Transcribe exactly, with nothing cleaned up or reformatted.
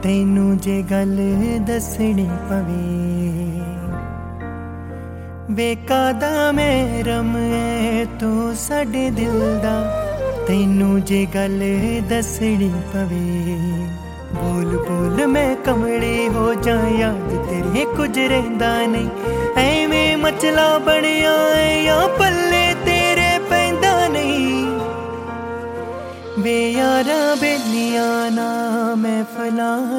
तैनू जे गल दसनी पवे वे कादा महरम है तू साडे दिल दा। तैनू जे गल दसनी पवे बोल बोल मैं कमली हो जा, याद तेरे कुछ रहिंदा नहीं। एवें मचला बनिया या पल्ले तेरे पैंदा नहीं। वे यारा बेलिया ना महफिलां